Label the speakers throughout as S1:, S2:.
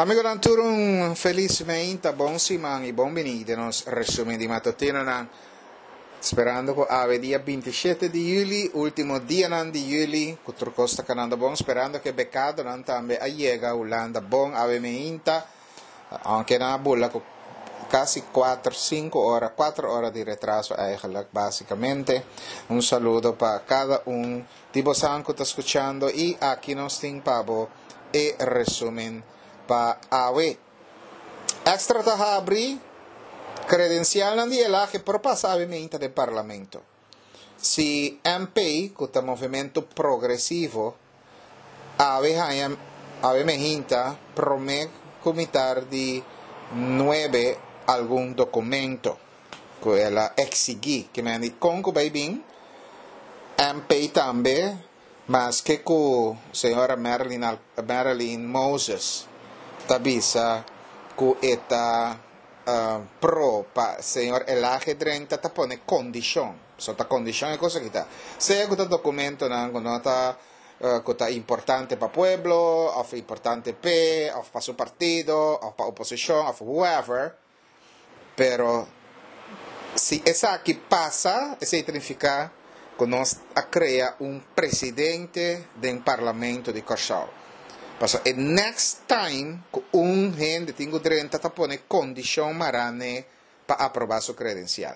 S1: Amigo Nanturo, un felicemente buon simang e benvenuti nel resume di mattutino sperando che ave dia 27 di juli, ultimo dia di juli, kutro costa cananda bon, sperando che beccado non tambe a llega Ulanda bon ave meinta, anche na bulla con quasi 4-5 ore, 4 ore di retraso eigenlijk basicamente. Un saludo para cada un tipo sanco está escuchando y aquí nos ting pabo e resumen pa awe. Extra tahabri credencial nandi elaje propassabilmente del Parlamento. Si MP, kuta movimento progressivo, ave mehinta promet comitar di 9 algún documento que ela exigir que me andi conco baby MP también mas que ku senhora Marilyn Moses tabisa ku eta pro pa senhor elaje 30 ta pone condition sota condition è cosa che ta se questo documento non nota cosa importante para pueblo of importante of para su partido of para oposición of whoever pero si esa aquí pasa ese significa que nos crea un presidente del parlamento di Cachao. Paso e next time un gente tengo 30 ta pone condition marane para aprobar su credencial.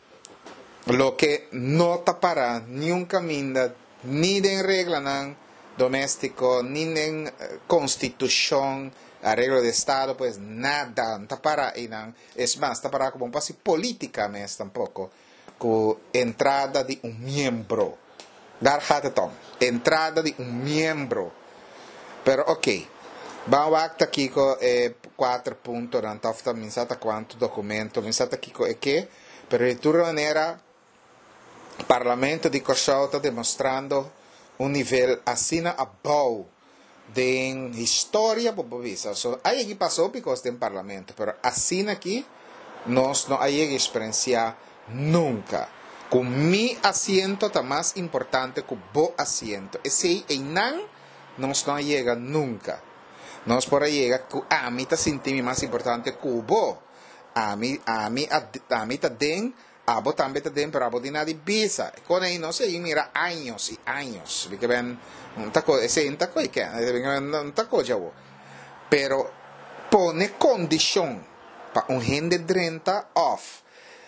S1: Lo que no tapará ni un camino ni de regla doméstico ni de constitución arreglo de estado pues nada tapará es más tapará como un pase política mes tampoco con entrada de un miembro dar hatatom entrada de un miembro pero ok vamos aqui con 4 puntos non tofta minsata quanto documento minsata aqui con che per di turno manera Parlamento di Cachao está demostrando un nivel así above de historia populista. So, hay que pasó picos en Parlamento, pero así aquí nos no hay experiencia nunca. Con mi asiento está más importante que vos asiento. Ese nan nos no llega nunca. Nos por ahí llega que a mí te sentí más importante que vos. A mí te den abo también te den, pero abo di nada visa. Con ahí no sé, mira años y años. Porque ven un taco, ese un taco y que un taco ya vos. Pero pone condición para un gente 30 off.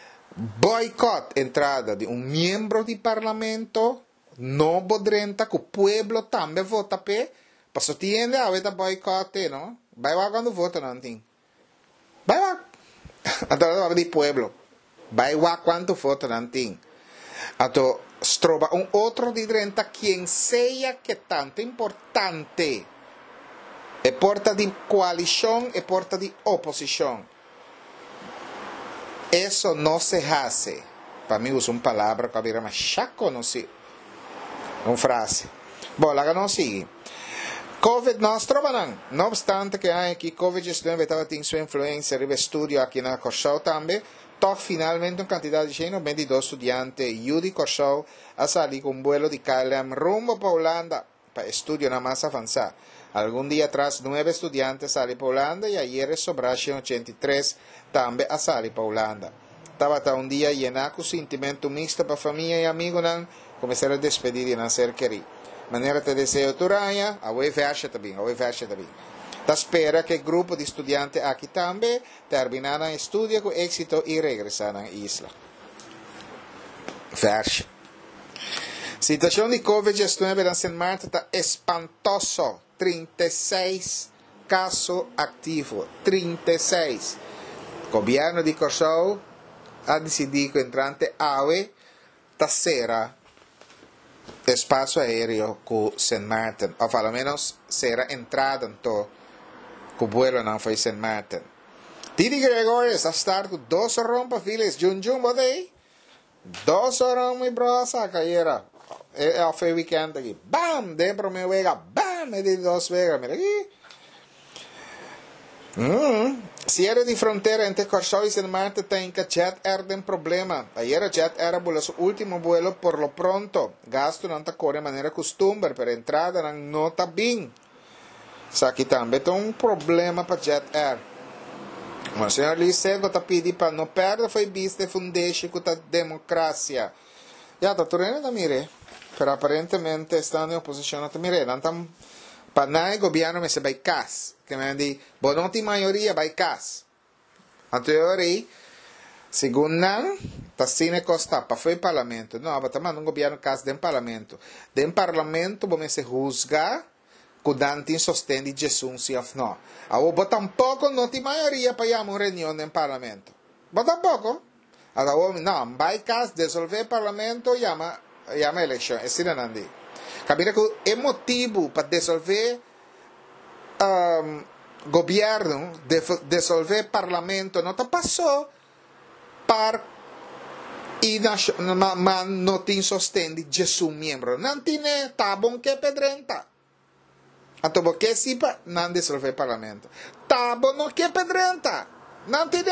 S1: Boicot entrada de un miembro del parlamento, no bodrenta que el pueblo también vota pe. Paso tiende a ver boicot, ¿no? Va cuando vota no anting. Va. Entonces va a ver pueblo. Vai lá quanto foto nanting. Ato trova un otro di 30 quien sea que tanto importante. E porta di coalición e porta di oposición. Eso no se hace. Para mí uso una palabra que habría más chaco, no sé. Una frase. Bom, la no sigue. Covid nós trovaram. No obstante que aqui Covid-19 estava tendo sua influência no estudo aqui na Cachao também, toch finalmente una cantidad de 122 estudiantes Yudi Cachao a salir con un vuelo de KLM rumbo para Holanda para estudio nada más avanzado. Algún día atrás 9 estudiantes salieron para Holanda y ayer sobraron 83 también a salir para Holanda. Estaba un día lleno con sentimiento mixto para familia y amigos, comenzaron a despedir y a ser queridos. Maneira te deseo Turaya, a voi verse também. Ta spera che il gruppo di studenti aqui também terminano studio con éxito e regressano in isla. Verse. Situazione di Covid-19 in San Marta está espantoso. 36 casos activos. 36. Il governo di Cachao ha deciso che entrante AWE stasera espacio aéreo con San Martin, o almeno será entrada en todo que vuelo no fue San Martin. Didi Gregorio está start con 2 rompa files, Jun bodei, 2 horas muy brosa cayera, fue weekend aquí, bam, dentro me vega, bam, me di 2 vegas, mira aquí. Cierre di frontera entre Cachao y San Martin tem que Jet Air tem problema. Ayer Jet Air voló su último vuelo por lo pronto. Gasto non ta corre de manera costumbre, pero entrada non está bien. Aqui também tem um problema para Jet Air. O senhor Liceu está pedindo para não perder foi visto fundeixe com a democracia. Já está tudo na mire. Pero aparentemente está em oposição a mire. Então, para o governo se vai cas. Que me diz, bonoti maioria vai cas. A teoria, segundo não, está sine costa para foi parlamento. Não, mas também um governo cas do parlamento. Do parlamento, vamos se juzgar que Dante sostém de Jesus se of no. Mas tampouco não tem maioria para ir uma reunião no parlamento. Mas tampouco. Não, vai cas, dissolver o parlamento, chama eleição. É assim não é. Cabina que é motivo para dissolver governo, dissolver parlamento, não passou para mas não tem sostém de Jesus membro. Não tem, tá bom que é pedrenta. Então, porque se não dissolver parlamento. Tá bom não que é pedrenta. Não tem,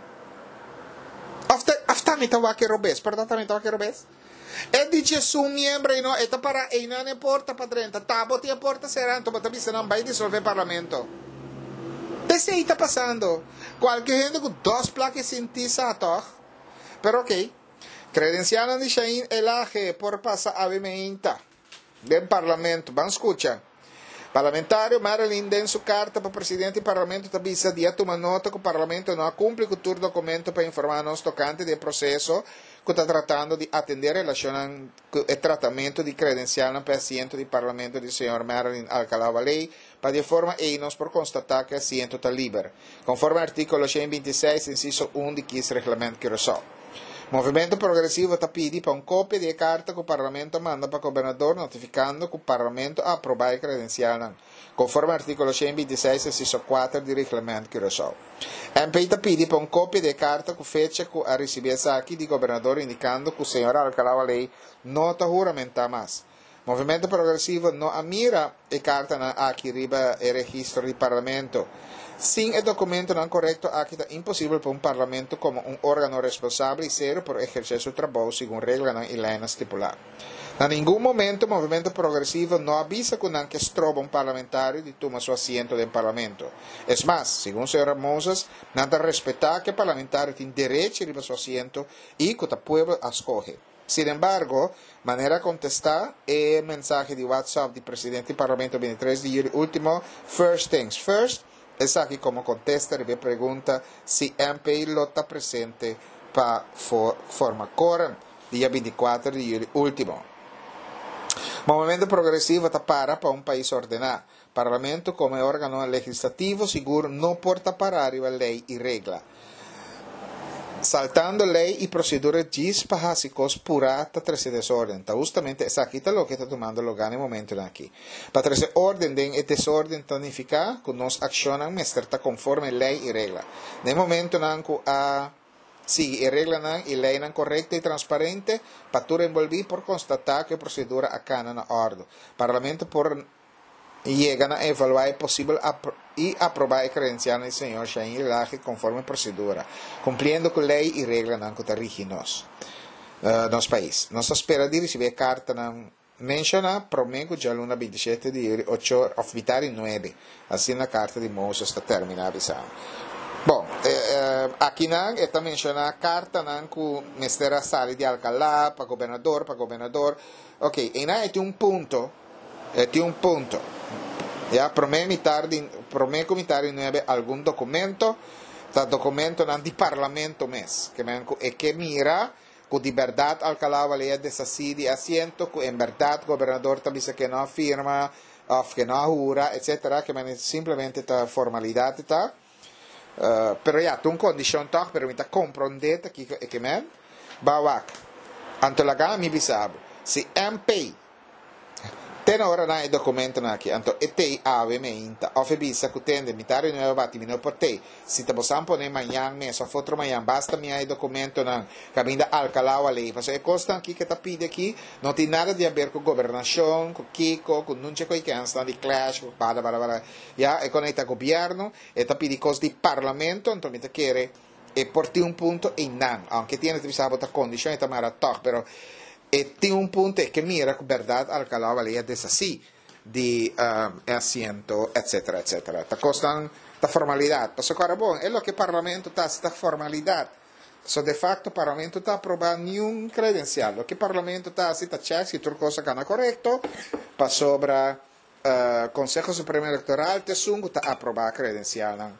S1: After me tawa que robes, perdão, me tawa que robes. É de Jesus membro e não, é para e não é porta pedrenta. Tá bom tem porta será, então mas também não vai dissolver parlamento. Desse aí está passando. Qualquer gente com duas placas cientistas, pero ok. Credencial de Shain elaje por passar a vimenta del parlamento. Vamos escuchar. Parlamentário Marilyn den sua carta para o presidente do parlamento avisa de tomar nota que o parlamento não cumpre com o documento para informar nos tocante do processo que está tratando de atender relacionado com o tratamento de credencial no presidente do parlamento do senhor Marilyn Alcalá Valei para de forma e nos por constatar que o assento está livre, conforme o artículo 126, inciso 1 de quis regulamento que resol. Movimento Progressivo está pedindo para uma cópia de carta que o Parlamento manda para o governador notificando que o Parlamento aprova a credencial, conforme ao artículo 126, inciso 4 do regulamento que resol. A MP está pedindo para uma cópia de carta que fecha que a receber aqui do governador indicando que o senhor Alcalá Valei não está juramentar mais. Movimento Progressivo não admira a carta aqui riba o registro do Parlamento. Sem o documento não correto, aqui é impossível para um parlamento como um órgão responsável e sério por exercer seu trabalho segundo regras e leis estipuladas. Em nenhum momento, o movimento progressivo não avisa que não estroba um parlamentário de tomar seu assento no parlamento. É mais, segundo o senhor Moses, não dá respeitar que o parlamentário tem direito a seu assento e que o povo escolhe. Sin embargo, maneira de contestar é mensagem de WhatsApp do presidente do parlamento 23 de julho último, first things first. Es aqui como contesta e pergunta se MP lo está presente para forma quórum, dia 24 de julho último. Movimento Progressivo está para um país ordenado. Parlamento como órgão legislativo seguro não pode parar a lei e regra. Saltando lei e procedura básicos purata trazer desordem. Então, justamente, essa aqui é o que está tomando lugar no momento aqui. Para trazer ordem e desordem significa que nós acionamos, mas está conforme lei e regra. No momento, se a regra e lei não correta e transparente, para tu envolver por constatar que a procedura acá na ordem. Parlamento por llegan a evaluar é possível e aprovar a credencial do senhor Shain Ilaje conforme procedura, cumprindo com lei e regra que rige nos país. Nós espera de receber carta menciona prometo já luna 27 de julho 8 of vitari 9, assim na carta de Moses está terminada. Bom, aqui está mencionada a carta que mestera sali de Alcalá para governador. Ok, e aí tem um ponto. Ya, prometo comentar não é algum documento, documento não de parlamento mes, que mira que de verdade Alcalá Valei decide assento, que em verdade o governador também que não afirma, que não jura, etc., que simplesmente está formalidade, tá? Pero já, tem condição, tá? Permita compreender que men, bawak, antolaga mi bisabo, se MP tem ora na documento aqui, então te ave meinta, of bisa que tem de mitare no bati mino por te, se te possam pone manhã mês, of outro manhã, basta minha documento na caminda Alcalá Valei, porque é costa aqui que tá pide aqui, não tem nada de a ver com governação, com Kiko, com não sei o que ansta de clash, com para, já é conecta governo, e tá pide coisa de parlamento, então me te quer e porti un punto e não, aunque tiene trisabo ta condizione ta mara toch, pero e tem um ponto que mira que verdade Alcalá Valei é dessa assim. de asiento, etcétera, etcétera. Está costando la formalidad. Pues ahora, bueno, es lo que el Parlamento está, esta formalidad. So, de facto, el Parlamento está aprobando ni un credencial. Lo que el Parlamento está haciendo, check si toda cosa que no correcto, para sobre Consejo Supremo Electoral, te sungo está aprobado credencial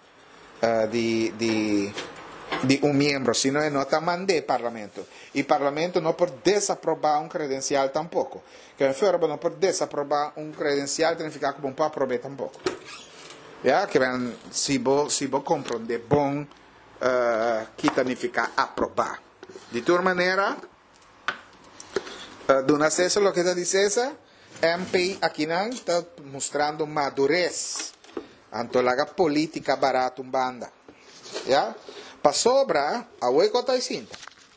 S1: de un miembro, sino que no está mandé el Parlamento. Y el Parlamento no puede desaprobar un credencial tampoco. Que en forma no puede desaprobar un credencial, significa que no puede aprobar tampoco. Ya, que si vos comprende bon, que significa aprobar. De toda manera, de una cesa lo que está diciendo, MP aquí está mostrando madurez ante la política barata banda. Ya, para sobra a hueco te cinta.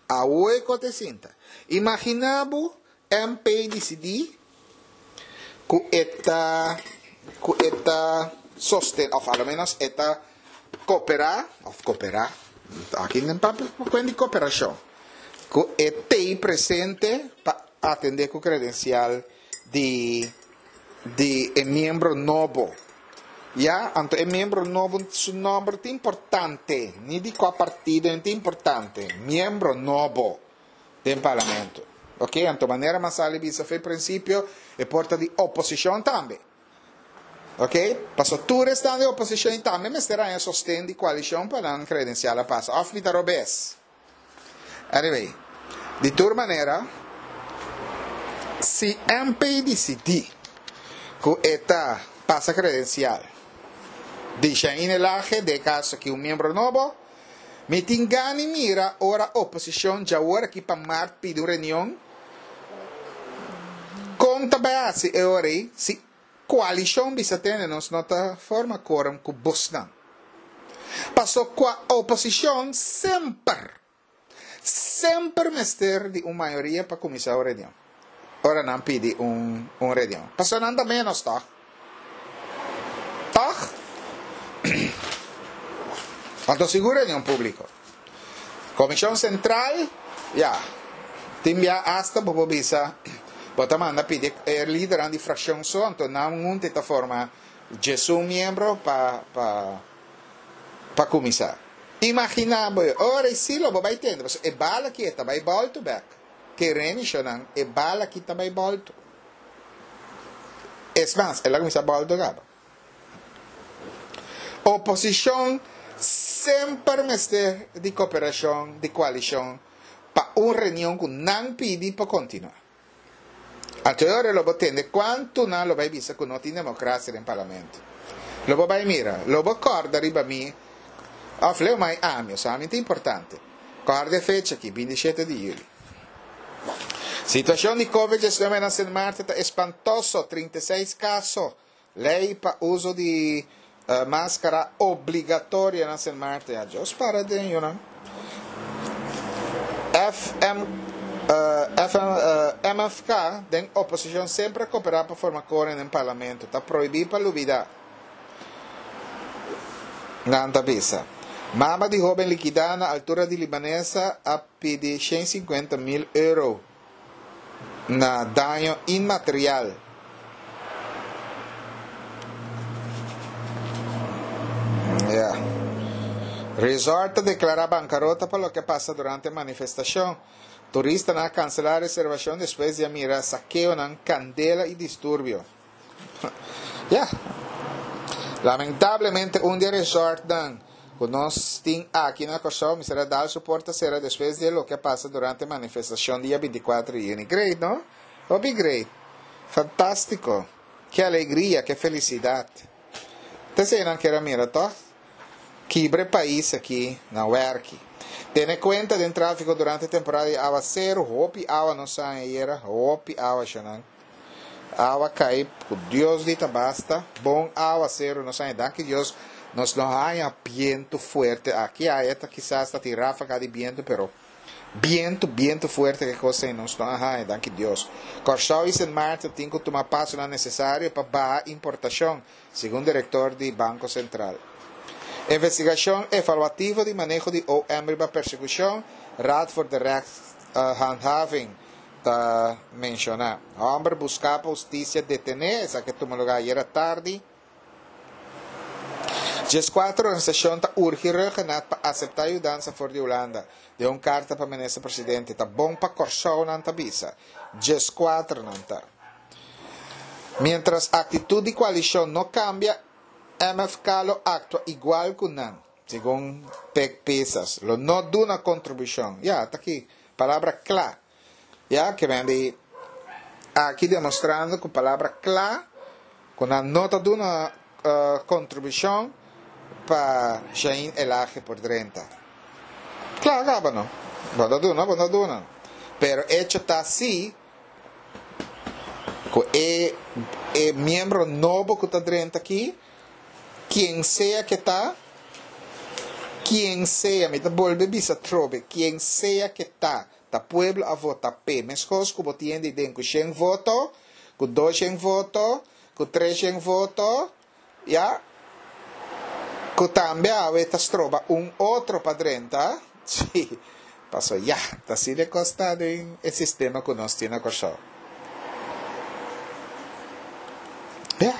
S1: Imaginamos MP decidir que esta sosten, o al menos esta cooperar, aquí en el papel, quindi cooperación, que esté presente para atender con credencial de miembro nuevo. Ya, ante el miembro nuevo, su nombre es importante, ni de cuál partido es importante, miembro nuevo del Parlamento. Ok, ante manera más sale visa fue principio e porta de oposición también. Ok, passo tu restando de oposición también me estará en sostén de coalición para la credencial a paso. Aflita robes. Anyway, de toda manera, si MP decide que esta pasa credencial, dice en el aje de caso que un miembro nuevo, me tingani mira ora oposición ya ahora que para mar pido reunión, conta base e ora si coalición bisa tiene nos nota forma quorum que buscan. Passo qua oposición sempre mester de una mayoría para começar a reunión. Ora non pidi un reunión. Passo non da menos, toch? Quanto sicuro reunión público. Comisión Central, ya. Timbia hasta poco bisa. Bota manda pidi el líder di fracción sonto non un teta forma Gesù miembro pa começar. Imaginamos, ora sì lo vai tendo, e bala quieta, vai volto back. Che remissionan e bala quieta vai volto. Es más, è la comincia volto gaba. Oposición sempre mester di cooperación, di coalición, pa un reunión con non pidi pa continuare. Anteriore lo bottende quanto non lo vai visto con noti democrazia nel Parlamento. Lo vai mira, lo corda riba mi, offleo mai amio, solamente importante. Corda fecha qui, 27 di luglio. Situazione di Covid-19 na San Marta è espantoso, 36 caso. Lei pa uso di máscara obbligatoria na San Marta. Già spara dentro, no? MFK, den oposición sempre cooperar para formar cor en el Parlamento. Está prohibido para l'ubidad. Nanta visa. Mama di joven liquidana altura di libanesa a pedir 150.000 euros na daño inmaterial. Yeah. Resort declara bancarrota por lo que pasa durante manifestación. Turista na cancelar reservación después de mirar saqueo na candela y disturbio. Yeah. Lamentablemente un día resort dan con nos tin aquí na cosa mi será dar soporte será después de lo que pasa durante manifestación día 24 de junio. Great, ¿no? Oh, be great. Fantástico. Qué alegría, qué felicidad. Te sei que era mira, to? Quibre país aqui na Werki. Tiene cuenta del tráfico durante temporada de aguacero, hopi agua no sai era, hopi agua chanan. Agua cai, Dios dita basta, bom aguacero no sai, da que Dios nos lo haya viento fuerte. Aquí hay esta quizás esta ráfaga de viento, pero viento fuerte que cosa nos lo haya, da que Dios. Corsau y San Marta tienen que tomar paso necesario para bajar importación, según el director del Banco Central. Investigación evaluativa de manejo de OM para persecución, Raad voor de Rechtshandhaving está mencionando. Hombre buscaba justicia detener, esa que tomó lugar ayer a tarde. Dias 4, a organização está urgindo para aceitar a ajudança for de Holanda. Deu uma carta para o ministro-presidente. Está bom para cortar na visa. Dias 4 não está. Mientras a atitude de coalição não cambia, MFK lo actúa igual que não. Segundo pesas. Lo não dá uma contribuição. Já, está aqui. Palavra clara. Já, que vem aqui demonstrando com palavra clara, com a nota de uma contribuição para Jain Elaje por 30. Claro, acaba, não. Bom duna. Pero hecho está assim, que é membro novo que está dentro aqui, quem seja que está, quem seja, me está volve bisa trobe, quem seja que está pueblo a votar P, mas coisas que você tem dentro com 100 votos, com 200 votos, com 300 votos, já, que também está trova outro para dentro, sim, passou, já, está assim de costado em sistema que nós temos com o yeah.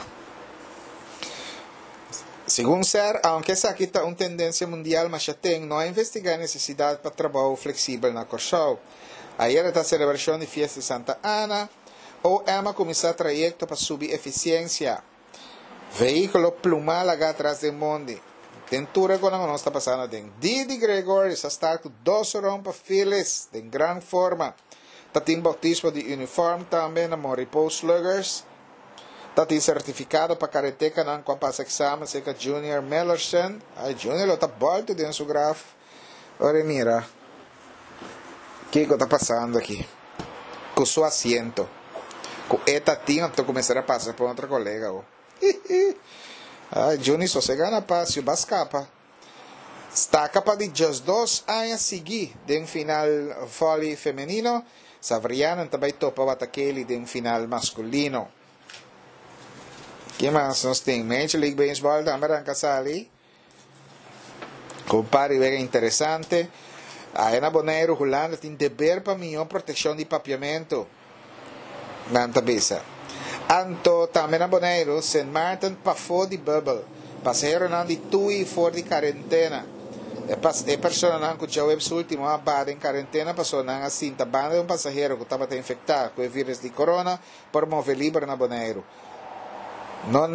S1: Segundo ser, aunque essa aqui está uma tendência mundial, mas já tem, não investigar a necessidade para trabalho flexível na Corsol. Ayer está a celebração de Fiesta de Santa Ana, ou Emma começar a trajeto para subir eficiência. Veículo plumal lá atrás do mundo. Tentura com não está passando. Didi Gregor está com 2 rompas filas, de grande forma. Está bautismo de uniforme também na Moripos Sluggers. Está certificado para Careteca não com passa exame, seca Junior Mellerson. Ai, Junior está volta dentro do grafo. Olha, mira. O que está passando aqui? Com seu assento. Com esta tinha, estou começando a passar por outra colega. Oh. Ai, Junior só se gana passo, vas capa. Está capaz de just 2 anos seguir de um final vôlei feminino. Savriano também topa aquele de um final masculino. Que mais nós temos? Major League Baseball também arranca sali. Compare bem interessante. A Ana Boneiro, Holanda, tem dever para mim proteção de papiamento. Nanta bisa. Anto também na Boneiro, St. Martin passou de bubble. Passageiro não de tui fora de quarentena. E pessoa não que já webs último a bada em quarentena passou não assim tá banda um passageiro que estava infectado com o vírus de corona por mover livre na Boneiro. No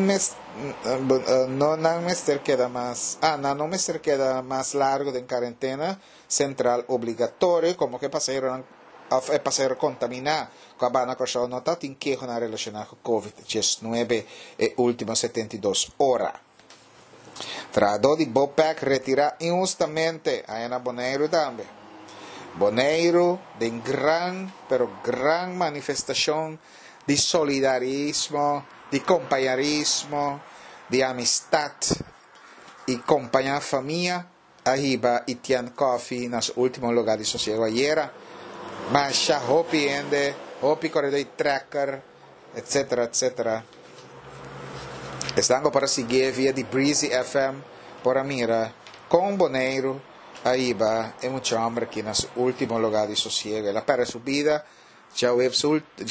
S1: Mester queda más largo de quarentena central obligatorio, como que passageiro contaminado com a banda corção não está em queijo na relacionada com COVID-19 e últimas 72 horas. Tratado de Bopac retirar injustamente a Ana Boneiro também. Boneiro de gran manifestação de solidarismo, de compañerismo, de amistad e acompanhar a família arriba e tian coffee nos últimos lugares de sossego ayer, mas já hopi corredor tracker, etc. Estão para seguir via de Breezy FM por Amira, com Boneiro, arriba e muito homem aqui nos últimos lugares de sossego. Ela para subida, já webs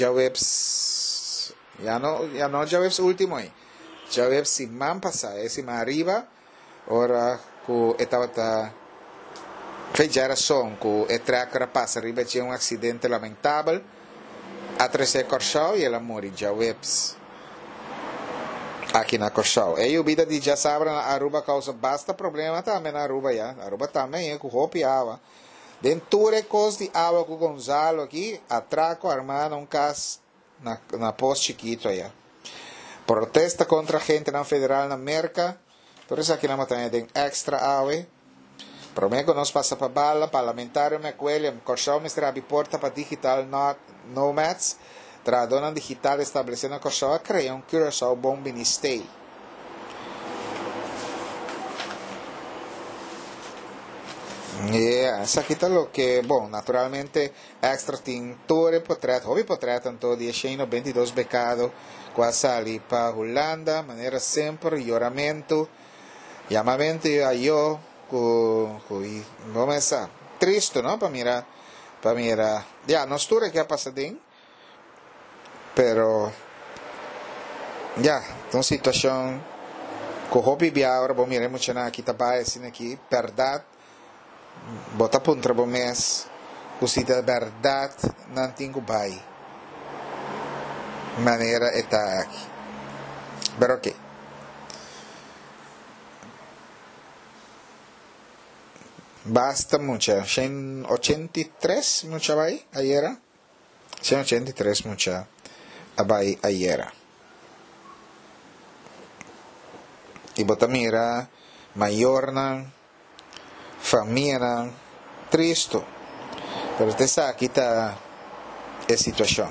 S1: último aí. Já webs semana passada, semana arriba, ora que estava fechar som que o tracker passa arriba tinha acidente lamentável, atravessou Corsau e ela morreu. Já webs aqui na Corsau. E a vida de já sabe na Aruba causa basta problema também na Aruba já. Aruba também é com roupa e água. Dentro de coisa de água com Gonzalo aqui, atraco armado um caso na post chiquito aí. Protesta contra a gente na federal na Merca. Por isso aqui na Matanha tem extra água. Prometo nós passa para bala, parlamentário me coelho, Corsau me será porta para digital nomads. Tradona digital estabelecendo a Corsau a criar Curaçao bom benestei. Essa aqui está lo que, bom, naturalmente, extra tintore potreto, hobby potreto, então, 1022 becado, quase ali para Holanda, maneira sempre, lloramento, llamamento a eu, vamos a triste, não, para mirar, para mira, ya, no estuve que ha pasado, pero, ya, una situación, cojo bibi ahora, vos mire mucho nada, aquí tabai, sin aquí, verdad, bota puntra bo mes, usita verdad, não tenho bai, maneira está aqui, pero ok. Basta mucha. 183 mucha vai ayer. 183 mucha vai ayer. E bota mira maior na família triste. Pero te sa aqui tá a situação.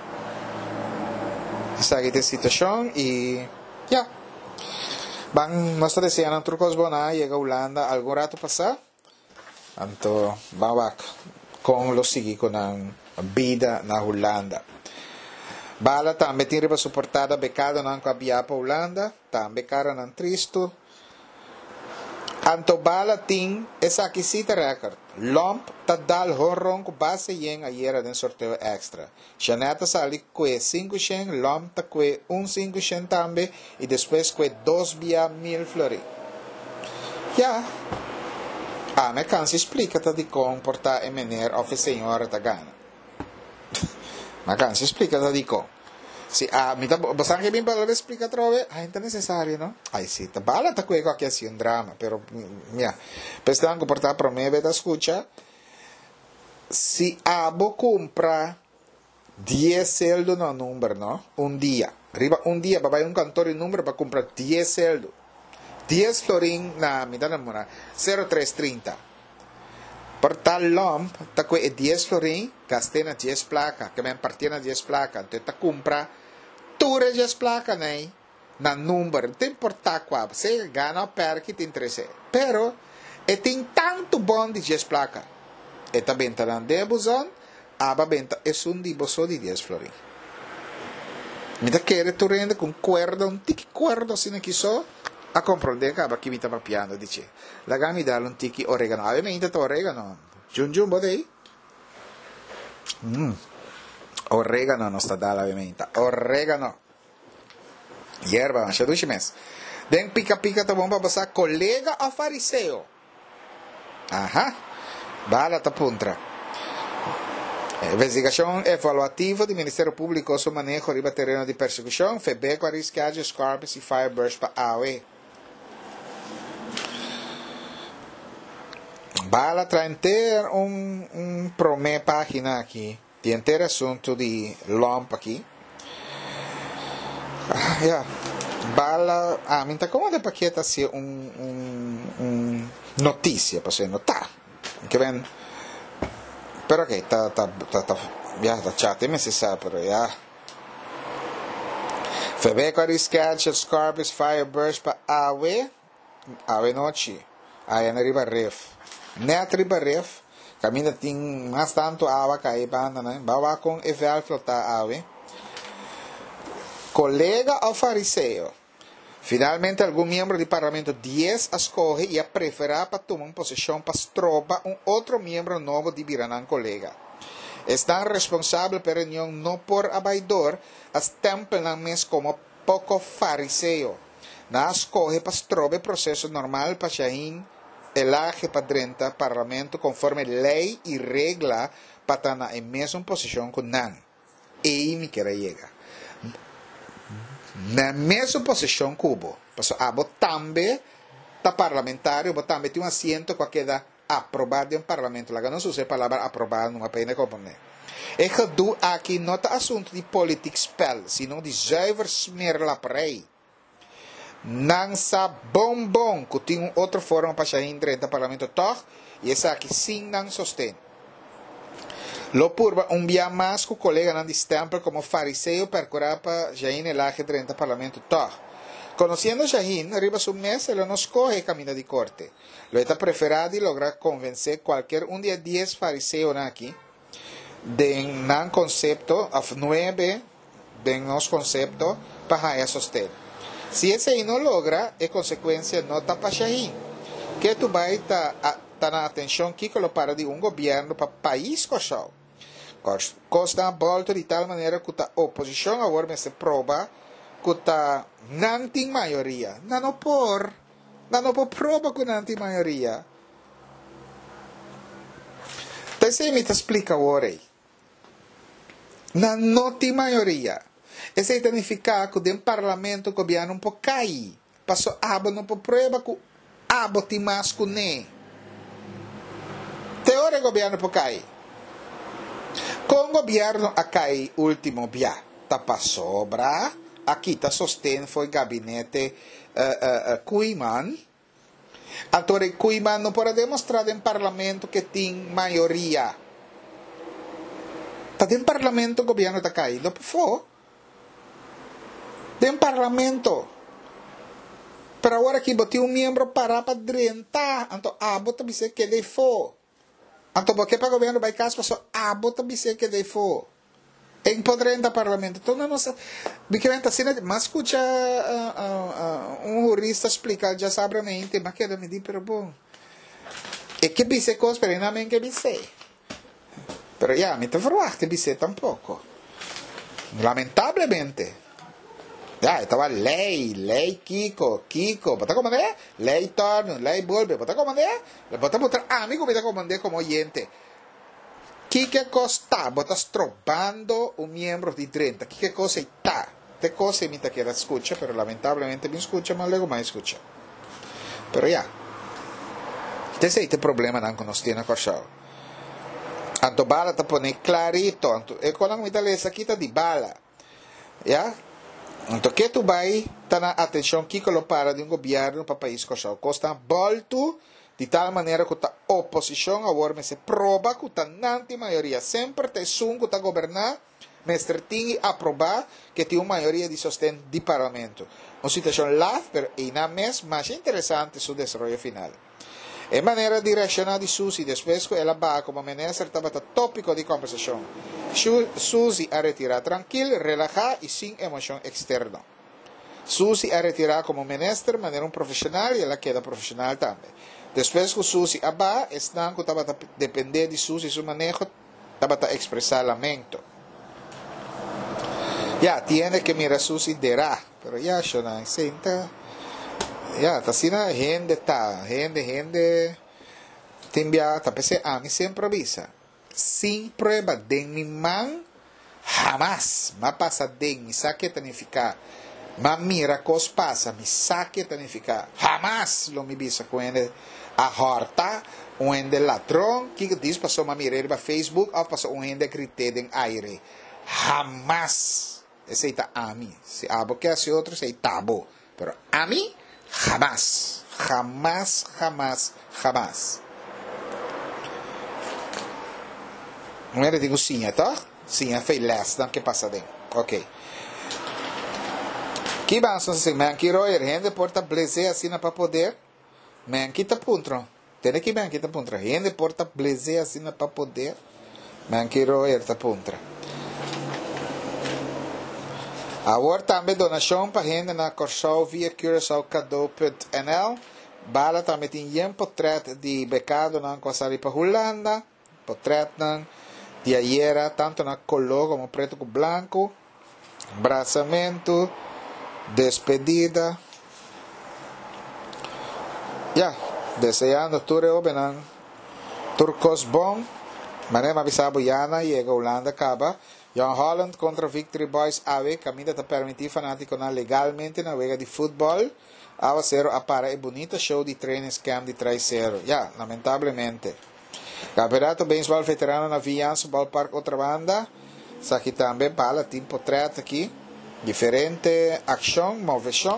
S1: Está aqui a situação e ya. Bang nós desejando trucos bona chega a Holanda algum rato passar. Anto babak kung lo sigi ko ng bida na Holanda. Bala tambe tinri pa suportada bekado ng kabia pa Holanda, tambe kara ng tristo. Anto bala ting esa kisita record. Lomp tadal horrong ko base yeng ayera den sorteo extra. Janeta sali kwe 5 shen, lomp ta kwe 5 shen tambe e después kwe 2 via 1000 flori. Ja. Me cansi explica di comporta e mener of a senhora da gana. Ma cansi explica di com. Si mi ta basta anche bim per explica trove, è necessario, no? Sì, ta bala ta quei che sia un dramma, però mia. Per sta anche porta pro me veda scucha. Si abo compra 10 celdo no numero, no? Un dia. Arriba un dia, va un cantore il numero per comprare 10 celdo. 10 florin na mitad na muna 0330 por tal lomp ta kwe 10 florin gaste na 10 placa que me appartiene a 10 placa te ta compra ture 10 placa nei na numero te importa qua se gana o perchi ti interessa pero e tin tanto bon di 10 placa e ta benta na debuson aba benta e sun di boso di 10 florin mi ta chiede tu rende con cuerda un tiki cuerdo sine chiso a comprendere che chi mi sta proprio dice la gami dà un tiki oregano ovviamente oregano giun bodei oregano non sta dalla ovviamente oregano yerba ma c'è 12 mesi den pica ta bomba basa collega o fariseo aha bala ta puntra investigação evaluativa do Ministério Público sobre manejo riba terreno de persecução febeco arriscagem Scorpius e Fireburst para AOE bala tra inteiro promé página aqui de inteiro assunto de LOMP aqui bala minta como de paquete assim notícia para você notar que vem pero ok tá chato me se sabe pero febeco arriscagem Scorpius Fireburst para AOE noite aí na riba ref Net ribaref, caminha tem mais tanto água que aí banda, né? Bawa com evel flotar água. Colega ao fariseu. Finalmente, algum membro do parlamento 10 escolhe e a preferirá para tomar posição para tropa outro membro novo de Biranan colega. Estão responsáveis pela reunião não por abaidor, as templam mesmo como pouco fariseu. Na escolhe para tropa processo normal para Shahin elage para dentro parlamento conforme lei e regla para estar na mesma posição com nan. E me quer chegar. Na mesma posição que o Porque abo também está parlamentário, abo também tem um assento que queda aprovado em parlamento. Lá não se usa a palavra aprovado numa pena componente. E que do aqui não é assunto de politics spell, sino de zuiver smeer la prei. Não sa bom que tem outra forma para sair dentro do parlamento toch e essa aqui sim não sostém. Lo purba via mais que o colega não destempla como fariseu para curar para sair elage dentro do parlamento toch. Conociendo Shahin, arriba su mes, él no escoge camino de corte. Lo está preferado y logra convencer cualquier un día 10 fariseos aquí de un concepto, of 9 de unos conceptos para sostener. Si ese no logra, es consecuencia no está para Shahin. Que tu vas a está na atenção que para de governo para país coxal. Costa volta de tal maneira que a oposição agora se prova que não tem maioria. Não por prova que não tem maioria. Então, se me explica agora. Não tem maioria. Isso significa que o parlamento o governo não pode cair. Passou abo não pode prova que abo tem mais que nem. Teoria o governo pode cair. Com o governo a cair último dia, tá sobra, aqui tá sostém foi gabinete Kuiman. Então Kuiman não pode demonstrar em parlamento que tem maioria. Tá dentro parlamento o governo tá caído, por favor. Dentro parlamento. Pero agora que botei membro para 30, então bota dizer que de for. Então, porque para o governo vai caso, passou bota dizer que de for. Em poder do parlamento. Então, não sei. Mas escuta jurista explicar já sabiamente, mas que me diz, pero bom. É que dizer coisas, pero não é que dizer. Pero ya, me te formaste dizer tampouco. Lamentavelmente. Ya, estaba lei, Kiko, ¿bota como de? Lei torno, lei vuelve, ¿bota como de? Le bota mostrar, amigo, me como de como oyente. ¿Qué cosa bota estrobando un miembro de 30? ¿Qué cosa está? ¿Qué cosa imita que la escucha? Pero lamentablemente me escucha, mas luego me escucha. Pero ya. Ese es el problema que nos tiene acosado. Anto bala te pone clarito, anto, e quando me dá essa aqui tá de bala. Ya? Então, que tu vai estar na atenção que para de governo para o país coxal. Costa volto de tal maneira que a oposição agora se prova que não tem maioria. Sempre tem que está governar, mas tem que aprovar que tem uma maioria de sustento de parlamento. Uma situação lá, mas mais interessante o desenvolvimento final. É maneira de reaccionar de Suzy, depois que ela vai como ministra, estava tópico de conversação. Suzy a retirar tranquila, relajada e sem emoção externa. Suzy a retirar como ministra, de maneira profissional, e ela queda profissional também. Depois que Suzy vai, estão que estava depender de Suzy, seu manejo, estava a expressar lamento. Ya, tiene que mirar Suzy dirá, pero ya, Shona, senta. Ya, tasina gente te envia, tapese a mí se improvisa. Sin prueba de mi man, jamás me pasa de mi saque tanificar. Ma mira cos pasa, mi saque tanificar. Jamás lo mi bisa cuende a horta, uende ladrón, que diz passou ma mira ele Facebook, ou passou uende grite den aire. Jamás. Esse está a mí. Se abo que hace outro, se tabo. Pero a mí, jamás. Jamás. Não era digo sim, tá? Sim, foi less dan que passa dentro. Ok. Que vamos assim, man que roer, gente porta blazer assim para poder. Man que tá puntro. Tem que man que tá puntro. Gente porta blazer assim para poder. Man que roer tá puntro. Agora também donação para gente na Corsal via curaçaocado.nl. Bala também tem portrait de becado na Corsari para Holanda. Portrait de ayer, tanto na color como preto com branco. Abraçamento. Despedida. Ya, deseando ture obenan. Turcos bom. Manem avisabo Yana e a Holanda acaba. Young Holland contra Victory Boys AWE, caminha para permitir fanático na legalmente na vega de futebol. Awa 0 para e bonita show de training scam de 3-0. Ya, lamentavelmente. Campeonato Beisebol Veterano na Viança Ballpark outra banda. Sa aqui também bala team portrait aqui. Diferente ação, moveção.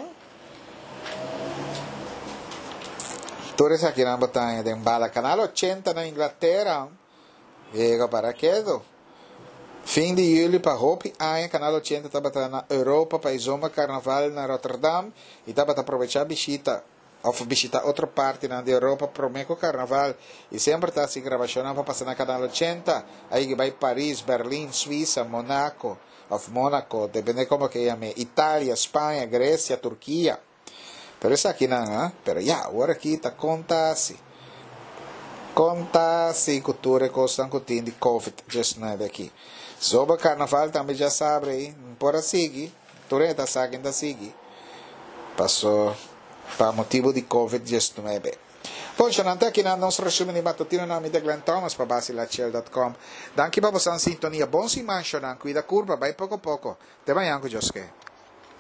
S1: Todos aqui na batalha de bala. Canal 80 na Inglaterra. Vega para quedo. Fim de julho para Hopi, Canal 80 estava na Europa, para Izoma, Carnaval na Rotterdam, e estava a aproveitar visita outra parte na Europa, Promeco Carnaval, e sempre está se gravação para passar na Canal 80, aí que vai Paris, Berlim, Suíça, Monaco, depende como que chame, Itália, Espanha, Grécia, Turquia. Pero isso aqui não, pero já, agora aqui está conta-se. conta se cultura costan cutin de COVID-19 aqui. Sobre o carnaval também já sabe, por seguir, tureta sagem da seguir. Passou para motivo de COVID-19. Poi c'è anche il nostro resume di mattutino nome di Glenn Thomas per basilacel.com. Danke per vostra sintonia. Buon si mangiano qui da curva, vai poco poco. Te vai anche Joske.